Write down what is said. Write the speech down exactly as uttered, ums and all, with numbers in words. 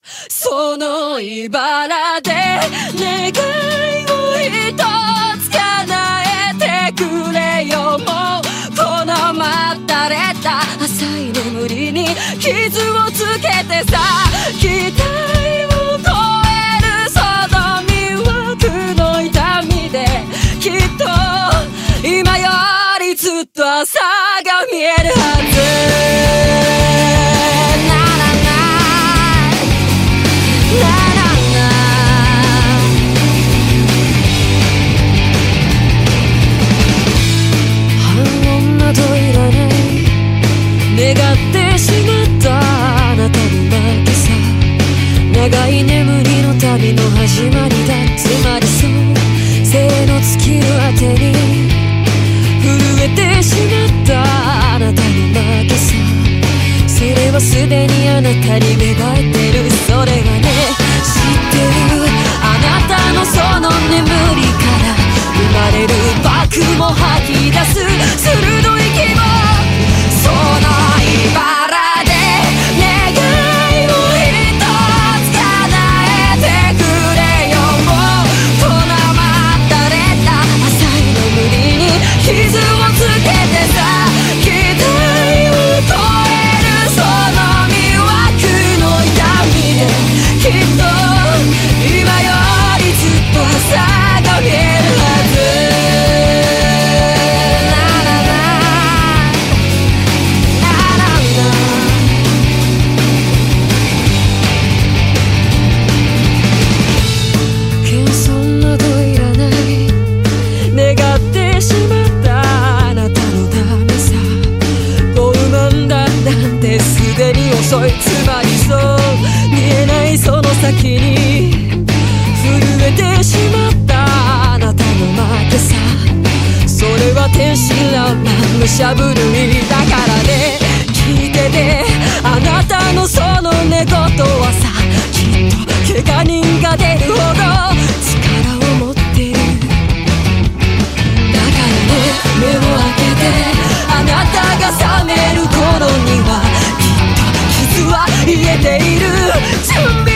その茨で願いを一つ叶えてくれよ。もうこの待たれた浅い眠りに傷をつけてさ、期待を超えるその魅惑の痛みできっと今よりずっと朝が見えるはず。願ってしまったあなたの負けさ、長い眠りの旅の始まりだ。つまりそう生の尽きるあてに震えてしまったあなたの負けさ、それはすでにあなたに芽生えてる。それがね、知ってるあなたのその眠りから生まれる爆も吐き出す鋭い希望。その茨で願いを一つ叶えてくれよ。もうこの待たれた浅い眠りに傷をつけてさ、期待を超えるその魅惑の痛みできっと今よりずっと朝が見えるはず。つまりそう見えないその先に震えてしまったあなたの負けさ、それは天真爛漫武者震いだからね。聞いててあなたのその寝言はさ、きっと怪我人が出るほど力を持ってる。だからね、目を開けてあなたが覚める頃にはきっと傷は癒えている。準備